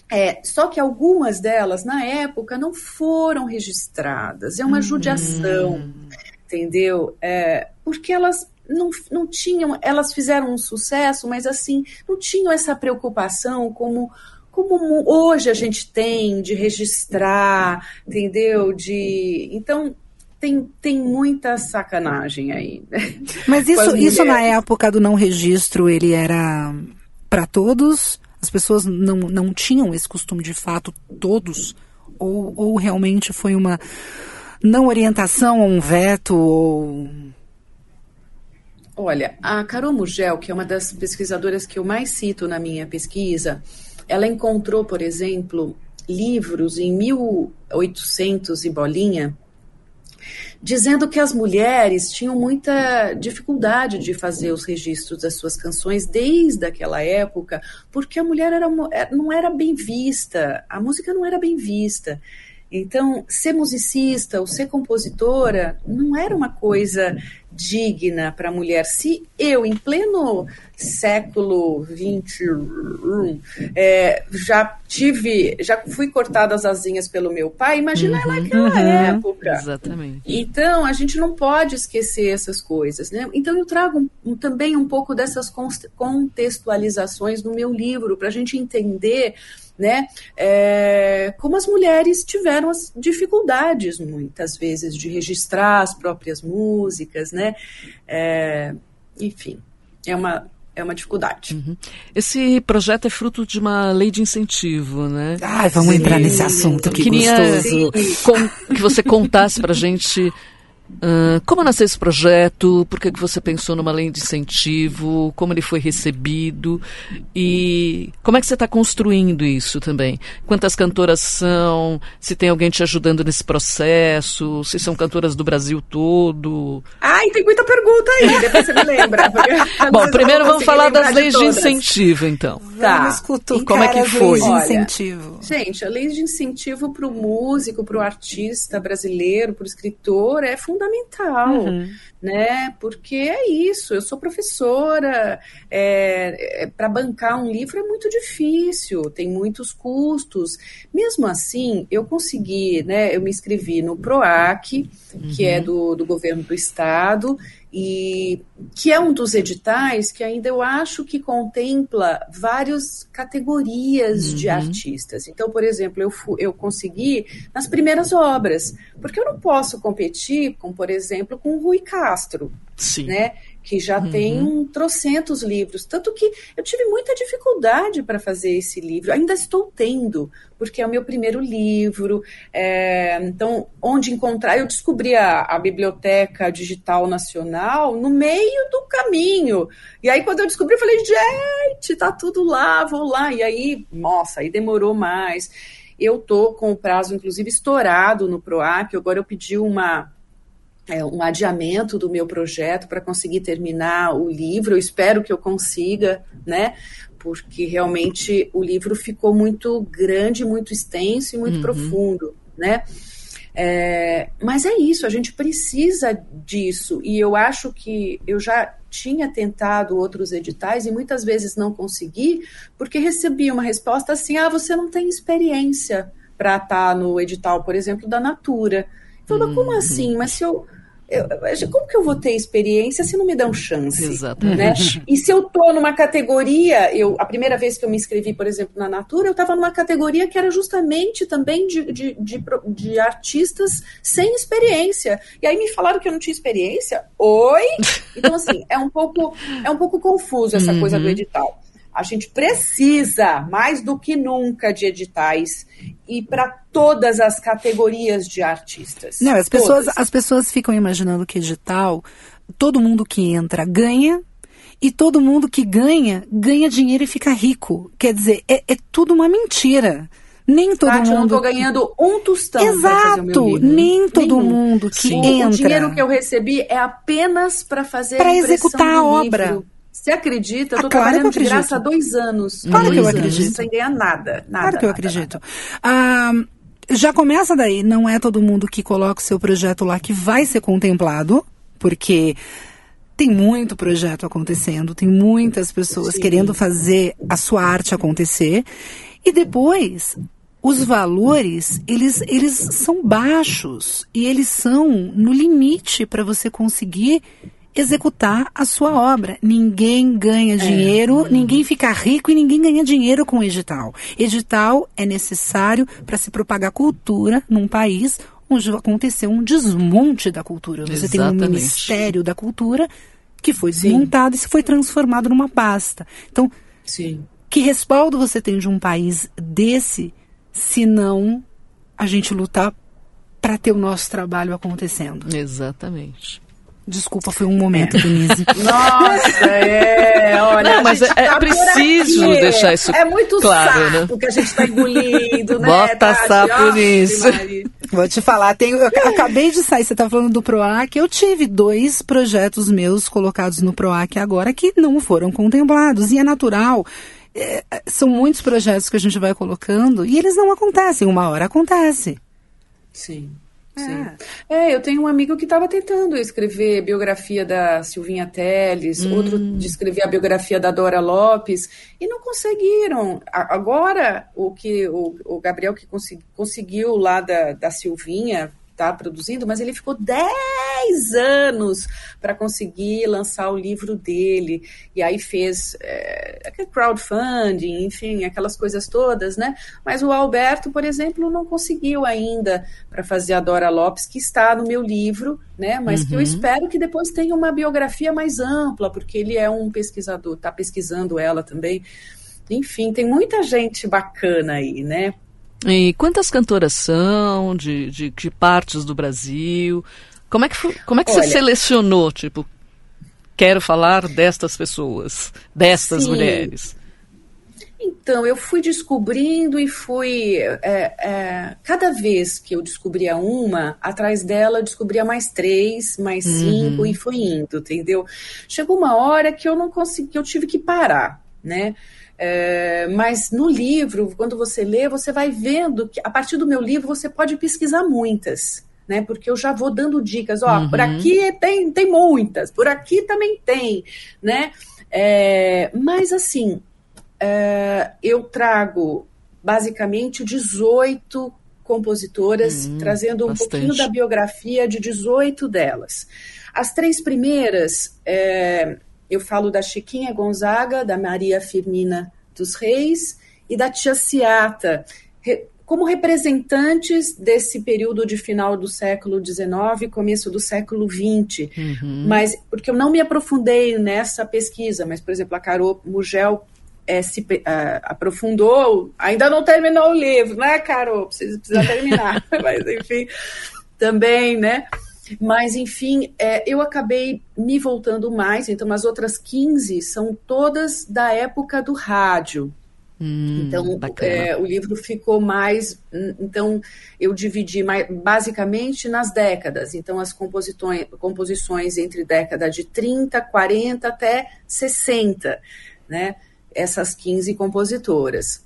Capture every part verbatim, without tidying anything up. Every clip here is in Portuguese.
É, só que algumas delas, na época, não foram registradas. É uma uhum. judiação, entendeu? É, porque elas não, não tinham... Elas fizeram um sucesso, mas, assim, não tinham essa preocupação como, como hoje a gente tem de registrar, entendeu? De, então, tem, tem muita sacanagem aí. Mas isso, isso na época do não registro, ele era para todos... As pessoas não, não tinham esse costume de fato, todos? Ou, ou realmente foi uma não orientação, ou um veto? Ou... Olha, a Carol Murgel, que é uma das pesquisadoras que eu mais cito na minha pesquisa, ela encontrou, por exemplo, livros em mil e oitocentos e bolinha, dizendo que as mulheres tinham muita dificuldade de fazer os registros das suas canções desde aquela época, porque a mulher era, não era bem vista, a música não era bem vista. Então, ser musicista ou ser compositora não era uma coisa digna para a mulher. Se eu, em pleno século vinte, é, já tive, já fui cortada as asinhas pelo meu pai, imagina uhum, naquela uhum, época. Exatamente. Então, a gente não pode esquecer essas coisas, né? Então, eu trago um, um, também um pouco dessas contextualizações no meu livro, para a gente entender, né, é, como as mulheres tiveram as dificuldades, muitas vezes, de registrar as próprias músicas, né, é, enfim, é uma, é uma dificuldade. Uhum. Esse projeto é fruto de uma lei de incentivo, né? Ai, vamos Sim. entrar nesse assunto, que Queria gostoso. Com, que você contasse pra gente... Uh, como nasceu esse projeto, por que você pensou numa lei de incentivo, como ele foi recebido e como é que você está construindo isso também? Quantas cantoras são? Se tem alguém te ajudando nesse processo? Se são cantoras do Brasil todo? Ai, tem muita pergunta aí, depois você me lembra. Bom, primeiro vamos falar das leis de, de incentivo, então. Tá. Vamos cutucar como é que foi? De incentivo. Olha, gente, a lei de incentivo para o músico, para o artista brasileiro, para o escritor é fundamental. fundamental, uhum. né, porque é isso, eu sou professora, é, é, para bancar um livro é muito difícil, tem muitos custos, mesmo assim, eu consegui, né, eu me inscrevi no PROAC, uhum. que é do, do governo do estado, e que é um dos editais que ainda eu acho que contempla várias categorias uhum. de artistas. Então, por exemplo, eu, fu- eu consegui nas primeiras obras, porque eu não posso competir com, por exemplo, com o Rui Castro, Sim. né? Que já uhum. tem um trocentos livros, tanto que eu tive muita dificuldade para fazer esse livro, ainda estou tendo, porque é o meu primeiro livro, é, então, onde encontrar, eu descobri a, a Biblioteca Digital Nacional no meio do caminho, e aí quando eu descobri, eu falei, gente, tá tudo lá, vou lá, e aí, nossa, aí demorou mais, eu tô com o prazo, inclusive, estourado no PROAC, agora eu pedi uma... É, um adiamento do meu projeto para conseguir terminar o livro, eu espero que eu consiga, né, porque realmente o livro ficou muito grande, muito extenso e muito uhum. profundo, né, é, mas é isso, a gente precisa disso, e eu acho que eu já tinha tentado outros editais e muitas vezes não consegui, porque recebi uma resposta assim, ah, você não tem experiência para estar no edital, por exemplo, da Natura. Eu falo, como assim? Mas se eu, eu... Como que eu vou ter experiência se não me dão chance? Exatamente. Né? E se eu estou numa categoria... Eu, a primeira vez que eu me inscrevi, por exemplo, na Natura, eu estava numa categoria que era justamente também de, de, de, de artistas sem experiência. E aí me falaram que eu não tinha experiência? Oi? Então, assim, é um pouco, é um pouco confuso essa uhum. coisa do edital. A gente precisa, mais do que nunca, de editais e para todas as categorias de artistas. Não, as pessoas, as pessoas ficam imaginando que edital, todo mundo que entra ganha e todo mundo que ganha, ganha dinheiro e fica rico. Quer dizer, é, é tudo uma mentira. Nem todo Tati, mundo... eu não tô ganhando um tostão. Exato, pra fazer o meu livro. nem todo Nenhum. mundo que Sim. entra... O dinheiro que eu recebi é apenas para fazer pra a impressão executar a obra. Livro. Você acredita? Eu tô ah, claro trabalhando que eu de graça há dois anos. Claro dois que eu anos, acredito. Sem ganhar nada. nada claro que eu nada, acredito. Nada. Ah, já começa daí, não é todo mundo que coloca o seu projeto lá que vai ser contemplado, porque tem muito projeto acontecendo, tem muitas pessoas Sim. querendo fazer a sua arte acontecer. E depois, os valores, eles, eles são baixos e eles são no limite para você conseguir executar a sua obra. Ninguém ganha dinheiro, é. ninguém fica rico e ninguém ganha dinheiro com edital. Edital é necessário para se propagar cultura num país onde aconteceu um desmonte da cultura. Você Exatamente. Tem um Ministério da Cultura que foi desmontado Sim. e se foi transformado numa pasta. Então, Sim. que respaldo você tem de um país desse, se não a gente lutar para ter o nosso trabalho acontecendo? Exatamente. Desculpa, foi um momento, Denise. Nossa, é, olha, não, mas é, tá é preciso deixar isso claro. É muito claro, sapo, né? Que a gente está engolindo, né? Bota Tati? sapo Oh, nisso. Vou te falar, tenho, eu acabei de sair, você está falando do PROAC, eu tive dois projetos meus colocados no PROAC agora que não foram contemplados, e é natural. É, são muitos projetos que a gente vai colocando e eles não acontecem, uma hora acontece. Sim. Sim. É, eu tenho um amigo que estava tentando escrever biografia da Silvinha Telles, hum. outro de escrever a biografia da Dora Lopes, e não conseguiram. Agora, o que o, o Gabriel que consegui, conseguiu lá da, da Silvinha tá produzindo, mas ele ficou dez anos para conseguir lançar o livro dele, e aí fez é, crowdfunding, enfim, aquelas coisas todas, né? Mas o Alberto, por exemplo, não conseguiu ainda para fazer a Dora Lopes, que está no meu livro, né? Mas uhum. que eu espero que depois tenha uma biografia mais ampla, porque ele é um pesquisador, está pesquisando ela também. Enfim, tem muita gente bacana aí, né? E quantas cantoras são, de, de, de partes do Brasil? Como é que, como é que Olha, você selecionou, tipo, quero falar destas pessoas, destas sim. mulheres? Então, eu fui descobrindo e fui... É, é, cada vez que eu descobria uma, atrás dela eu descobria mais três, mais uhum. cinco, e foi indo, entendeu? Chegou uma hora que eu não consegui, que eu tive que parar, né? É, mas no livro, quando você lê, você vai vendo que a partir do meu livro você pode pesquisar muitas, né? Porque eu já vou dando dicas, ó, uhum. por aqui tem, tem muitas, por aqui também tem, né? É, mas assim, é, eu trago basicamente dezoito compositoras, uhum, trazendo um bastante. pouquinho da biografia de dezoito delas. As três primeiras... É, eu falo da Chiquinha Gonzaga, da Maria Firmina dos Reis e da Tia Ciata, re, como representantes desse período de final do século dezenove e começo do século vinte. Uhum. Mas, porque eu não me aprofundei nessa pesquisa, mas, por exemplo, a Carol Mugel é, se uh, aprofundou, ainda não terminou o livro, né, Carol? Precisa, precisa terminar, mas, enfim, também, né? Mas, enfim, é, eu acabei me voltando mais, então as outras quinze são todas da época do rádio. Hum, então, é, o livro ficou mais... Então, eu dividi mais, basicamente nas décadas. Então, as composições, composições entre década de trinta, quarenta até sessenta, né? Essas quinze compositoras.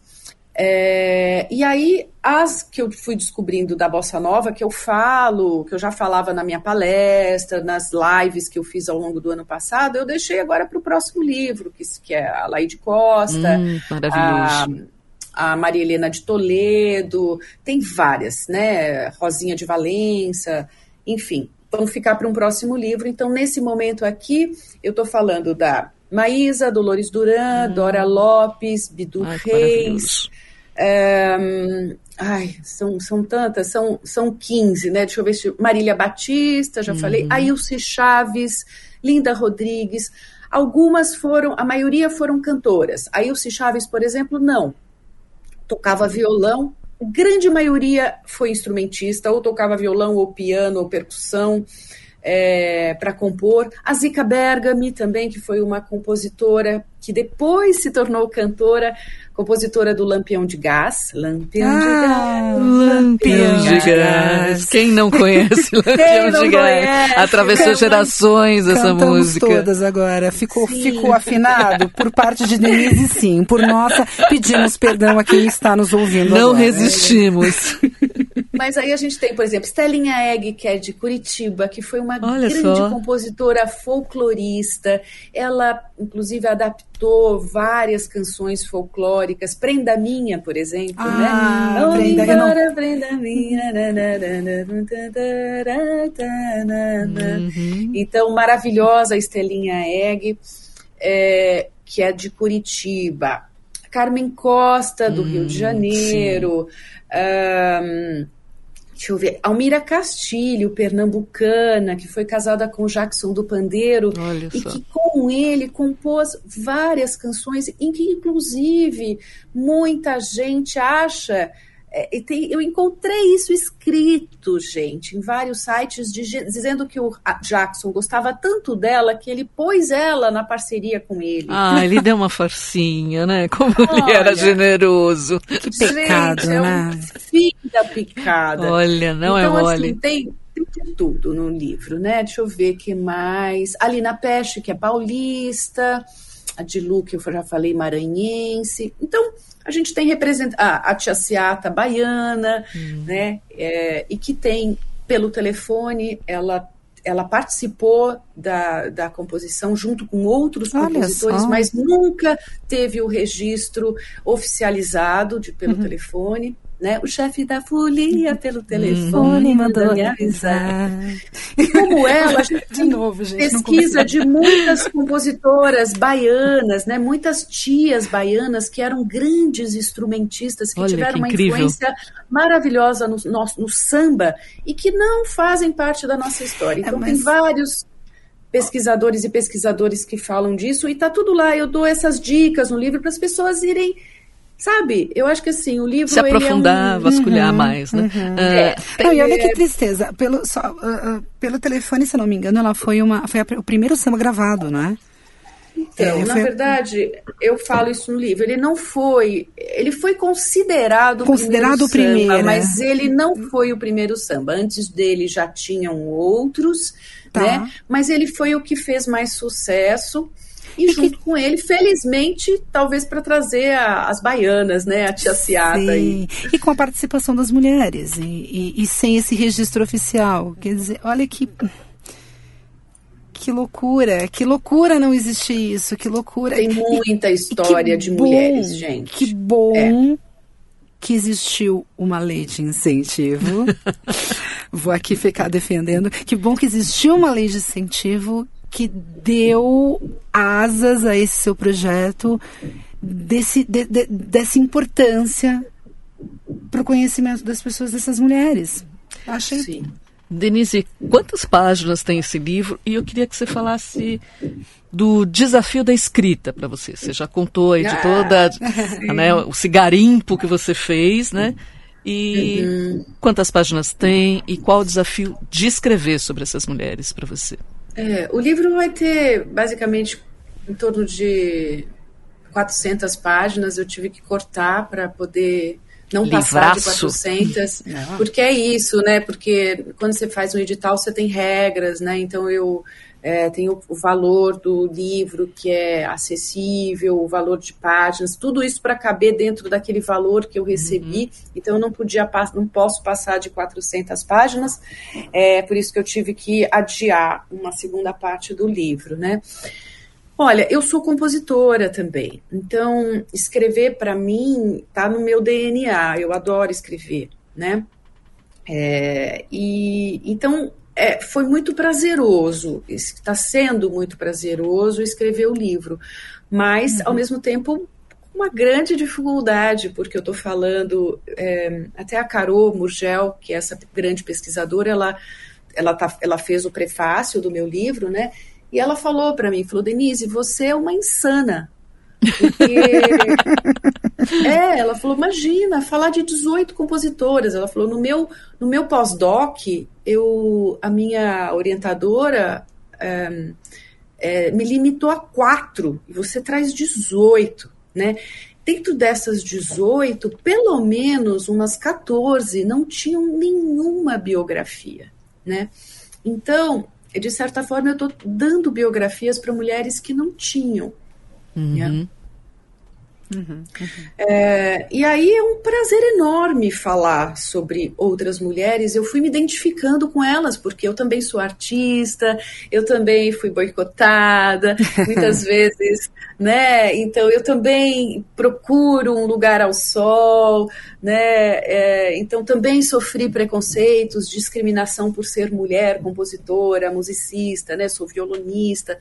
É, e aí, as que eu fui descobrindo da Bossa Nova, que eu falo, que eu já falava na minha palestra, nas lives que eu fiz ao longo do ano passado, eu deixei agora para o próximo livro, que, que é a Laide Costa, hum, maravilhoso. a, a Maria Helena de Toledo, tem várias, né? Rosinha de Valença, enfim, vão ficar para um próximo livro. Então, nesse momento aqui, eu estou falando da Maísa, Dolores Duran, hum. Dora Lopes, Bidu Ai, Reis... É, ai, são, são tantas, são, são quinze, né? Deixa eu ver se... Marília Batista, já uhum. falei, Ailce Chaves, Linda Rodrigues, algumas foram, a maioria foram cantoras. Ailce Chaves, por exemplo, não. Tocava violão, grande maioria foi instrumentista, ou tocava violão, ou piano, ou percussão, é, para compor. A Zica Bergami também, que foi uma compositora que depois se tornou cantora, compositora do Lampião de Gás. Lampião ah, de Gás. Lampião de, de gás. gás. Quem não conhece Lampião não de Gás? Conhece, atravessou gerações essa música. Todas agora. Ficou, ficou afinado? Por parte de Denise, sim. Por nossa, pedimos perdão a quem está nos ouvindo Não agora. resistimos. Mas aí a gente tem, por exemplo, Estelinha Egg, que é de Curitiba, que foi uma Olha grande só. compositora folclorista. Ela, inclusive, adaptou várias canções folclóricas. Prenda Minha, por exemplo, Ah, né? Prenda, eu não... Embora, Prenda Minha. Uhum. Então, maravilhosa Estelinha Egg, é, que é de Curitiba. Carmen Costa, do hum, Rio de Janeiro. Um, deixa eu ver. Almira Castilho, pernambucana, que foi casada com Jackson do Pandeiro. Olha e só. Que com ele compôs várias canções em que, inclusive, muita gente acha... É, tem, eu encontrei isso escrito, gente, em vários sites, de, dizendo que o Jackson gostava tanto dela que ele pôs ela na parceria com ele. Ah, ele deu uma farcinha, né? Como Olha, ele era generoso. Que pecado, gente, é né? Um fim da picada. Olha, não então, é mole. Assim, tem, tem tudo no livro, né? Deixa eu ver o que mais. Alina Peste, que é paulista. A Dilu, que eu já falei, maranhense. Então... A gente tem represent... ah, a Tia Seata baiana, hum. né? É, e que tem, pelo telefone, ela, ela participou da, da composição junto com outros Olha compositores, só. Mas nunca teve o registro oficializado de, pelo uhum. telefone. Né? O chefe da folia pelo telefone hum, mandou me avisar. E como ela, a gente de novo, gente, pesquisa de muitas compositoras baianas, né? Muitas tias baianas que eram grandes instrumentistas, que Olha, tiveram que uma incrível. influência maravilhosa no, no, no samba e que não fazem parte da nossa história. Então, é, mas... tem vários pesquisadores e pesquisadores que falam disso e está tudo lá. Eu dou essas dicas no livro para as pessoas irem. Sabe, eu acho que assim, o livro... Se aprofundar, é um... vasculhar uhum, mais, né? Uhum. Uh, é. Não, e olha que tristeza, pelo, só, uh, uh, pelo telefone, se eu não me engano, ela foi, uma, foi a, o primeiro samba gravado, né? Então, é, na foi... verdade, eu falo isso no livro, ele não foi, ele foi considerado, considerado o primeiro, o primeiro samba, mas ele não foi o primeiro samba, antes dele já tinham outros, tá. né? Mas ele foi o que fez mais sucesso. E, e junto que... com ele, felizmente, talvez para trazer a, as baianas, né? A Tia Seata. E... e com a participação das mulheres. E, e, e sem esse registro oficial. Quer dizer, olha que... Que loucura. Que loucura não existir isso. Que loucura. Tem muita e, história de bom, mulheres, gente. Que bom é. que existiu uma lei de incentivo. Vou aqui ficar defendendo. Que bom que existiu uma lei de incentivo que deu asas a esse seu projeto, desse, de, de, dessa importância para o conhecimento das pessoas, dessas mulheres. Achei. Sim. Denise, quantas páginas tem esse livro? E eu queria que você falasse do desafio da escrita para você. Você já contou aí de toda, ah, né, o cigarimpo que você fez, né? E uhum. quantas páginas tem e qual o desafio de escrever sobre essas mulheres para você? É, o livro vai ter, basicamente, em torno de quatrocentas páginas. Eu tive que cortar para poder não Livraço. passar de quatrocentas, não. Porque é isso, né? Porque quando você faz um edital, você tem regras, né? Então, eu é, tenho o valor do livro que é acessível, o valor de páginas, tudo isso para caber dentro daquele valor que eu recebi. Uhum. Então, eu não podia, não posso passar de quatrocentas páginas, é por isso que eu tive que adiar uma segunda parte do livro, né? Olha, eu sou compositora também, então escrever para mim está no meu D N A, eu adoro escrever, né? É, e então é, foi muito prazeroso, está sendo muito prazeroso escrever o livro, mas uhum. ao mesmo tempo uma grande dificuldade, porque eu estou falando, é, até a Carol Murgel, que é essa grande pesquisadora, ela, ela, tá, ela fez o prefácio do meu livro, né? E ela falou para mim, falou, Denise, você é uma insana. Porque... é, ela falou, imagina, falar de dezoito compositoras. Ela falou, no meu, no meu pós-doc, eu, a minha orientadora é, é, me limitou a quatro, e você traz dezoito, né? Dentro dessas dezoito, pelo menos umas quatorze não tinham nenhuma biografia, né? Então... de certa forma, eu estou dando biografias para mulheres que não tinham. Uhum. Né? Uhum, uhum. É, e aí é um prazer enorme falar sobre outras mulheres. Eu fui me identificando com elas, porque eu também sou artista, eu também fui boicotada, muitas vezes, né? Então eu também procuro um lugar ao sol, né? É, então também sofri preconceitos, discriminação por ser mulher, compositora, musicista, né? Sou violonista.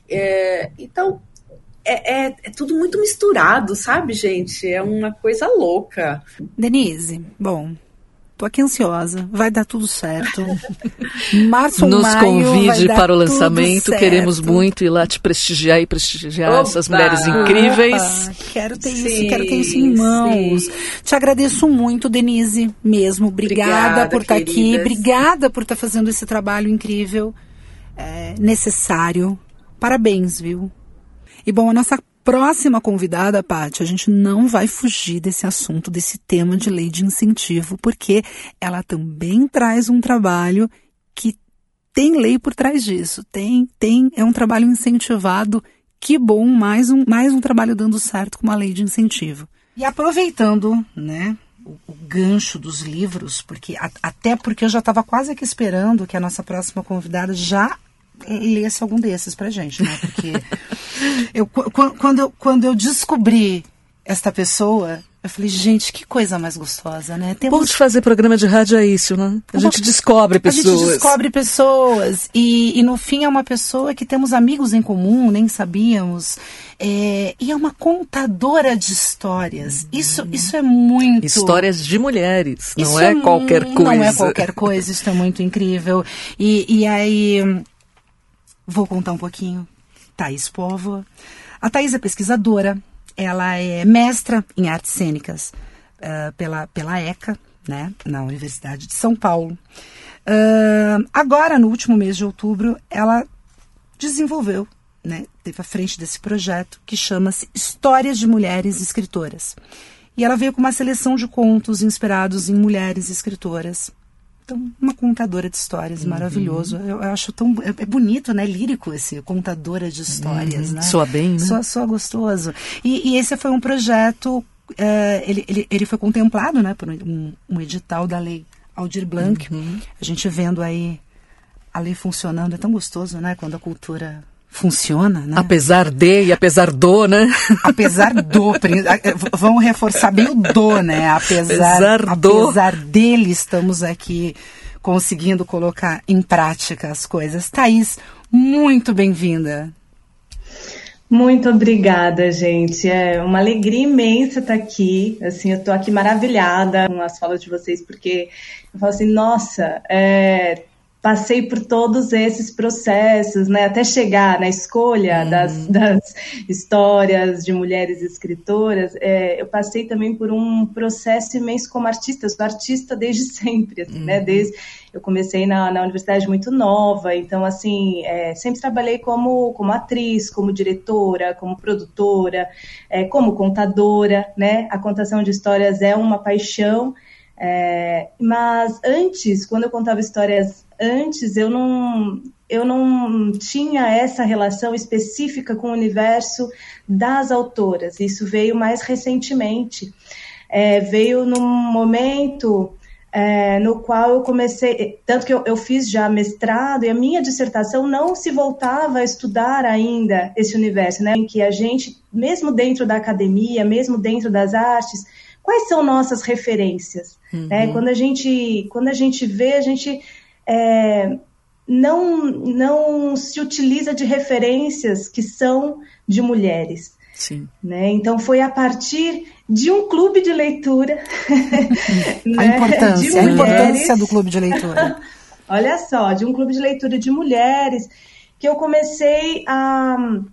É, então É, é, é tudo muito misturado, sabe, gente? É uma coisa louca. Denise, bom, tô aqui ansiosa. Vai dar tudo certo. Março, Nos maio, convide vai para o dar lançamento. tudo Queremos certo. muito ir lá te prestigiar e prestigiar Opa! essas mulheres incríveis. Opa, quero ter Sim, isso, quero ter isso em mãos. sim. Te agradeço muito, Denise, mesmo. Obrigada, Obrigada, por estar aqui. queridas. Obrigada por estar fazendo esse trabalho incrível, é, necessário. Parabéns, viu? E bom, a nossa próxima convidada, Paty, a gente não vai fugir desse assunto, desse tema de lei de incentivo, porque ela também traz um trabalho que tem lei por trás disso. Tem, tem, é um trabalho incentivado. Que bom, mais um, mais um trabalho dando certo com uma lei de incentivo. E aproveitando, né, o, o gancho dos livros, porque a, até porque eu já estava quase aqui esperando que a nossa próxima convidada já lesse algum desses pra gente, né? Porque eu, quando, eu, quando eu descobri esta pessoa, eu falei, gente, que coisa mais gostosa, né? Temos... Bom de fazer programa de rádio é isso, né? A gente descobre pessoas. A gente descobre pessoas. E, e no fim é uma pessoa que temos amigos em comum, nem sabíamos. É, e é uma contadora de histórias. Isso, isso é muito... Histórias de mulheres, não isso é qualquer coisa. Não é qualquer coisa, isso é muito incrível. E, e aí... Vou contar um pouquinho. Thaís Póvoa. A Thaís é pesquisadora, ela é mestra em artes cênicas uh, pela, pela ECA, né, na Universidade de São Paulo. Uh, agora, no último mês de outubro, ela desenvolveu, né, teve à frente desse projeto que chama-se Histórias de Mulheres Escritoras. E ela veio com uma seleção de contos inspirados em mulheres escritoras. Então, uma contadora de histórias, uhum. Maravilhoso. Eu, eu acho tão... É, é bonito, né? Lírico esse, contadora de histórias, uhum. né? Soa bem, né? Soa, soa gostoso. E, e esse foi um projeto... Uh, ele, ele, ele foi contemplado, né? Por um, um edital da Lei Aldir Blanc. Uhum. A gente vendo aí a lei funcionando. É tão gostoso, né? Quando a cultura... funciona, né? Apesar de e apesar do, né? Apesar do, vamos reforçar bem o do, né? Apesar, apesar do. Apesar dele, estamos aqui conseguindo colocar em prática as coisas. Thaís, muito bem-vinda. Muito obrigada, gente. É uma alegria imensa estar aqui. Assim, eu estou aqui maravilhada com as falas de vocês, porque eu falo assim, nossa, é... passei por todos esses processos, né, até chegar na escolha hum. das, das histórias de mulheres escritoras. É, eu passei também por um processo imenso como artista. Eu sou artista desde sempre, assim, hum. né, desde eu comecei na, na universidade muito nova, então assim, é, sempre trabalhei como, como atriz, como diretora, como produtora, é, como contadora, né, a contação de histórias é uma paixão. É, mas antes, quando eu contava histórias antes, eu não, eu não tinha essa relação específica com o universo das autoras. Isso veio mais recentemente. É, veio num momento é, no qual eu comecei... Tanto que eu, eu fiz já mestrado e a minha dissertação não se voltava a estudar ainda esse universo, né? Em que a gente, mesmo dentro da academia, mesmo dentro das artes... Quais são nossas referências? Uhum. Né? Quando, a gente, quando a gente vê, a gente é, não, não se utiliza de referências que são de mulheres. Sim. Né? Então, foi a partir de um clube de leitura. A, né? importância, de a importância do clube de leitura. Olha só, de um clube de leitura de mulheres, que eu comecei a...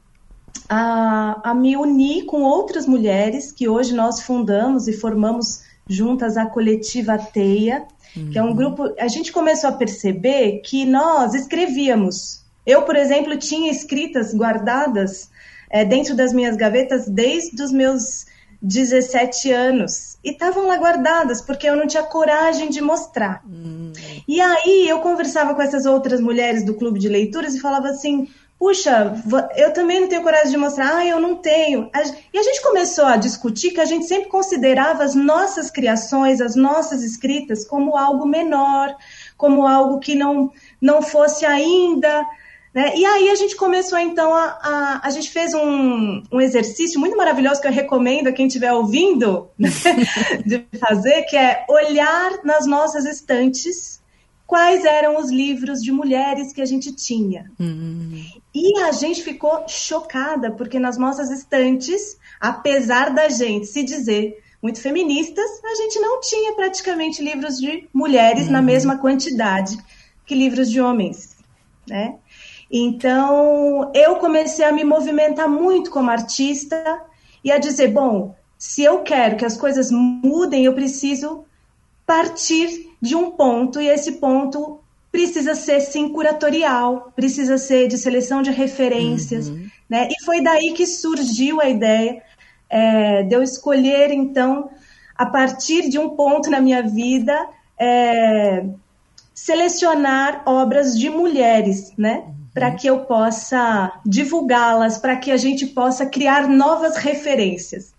A, a me unir com outras mulheres que hoje nós fundamos e formamos juntas a Coletiva Teia, uhum. que é um grupo... A gente começou a perceber que nós escrevíamos. Eu, por exemplo, tinha escritas guardadas é, dentro das minhas gavetas desde os meus dezessete anos. E estavam lá guardadas, porque eu não tinha coragem de mostrar. Uhum. E aí eu conversava com essas outras mulheres do clube de leituras e falava assim... puxa, eu também não tenho coragem de mostrar, ah, eu não tenho. E a gente começou a discutir que a gente sempre considerava as nossas criações, as nossas escritas, como algo menor, como algo que não, não fosse ainda... Né? E aí a gente começou, então, a, a, a gente fez um, um exercício muito maravilhoso que eu recomendo a quem estiver ouvindo, né, de fazer, que é olhar nas nossas estantes quais eram os livros de mulheres que a gente tinha. Uhum. E a gente ficou chocada, porque nas nossas estantes, apesar da gente se dizer muito feministas, a gente não tinha praticamente livros de mulheres uhum. na mesma quantidade que livros de homens, né? Então, eu comecei a me movimentar muito como artista e a dizer, bom, se eu quero que as coisas mudem, eu preciso partir de um ponto, e esse ponto precisa ser, sim, curatorial, precisa ser de seleção de referências, uhum. né? E foi daí que surgiu a ideia é, de eu escolher, então, a partir de um ponto na minha vida, é, selecionar obras de mulheres, né? Para que eu possa divulgá-las, para que a gente possa criar novas referências.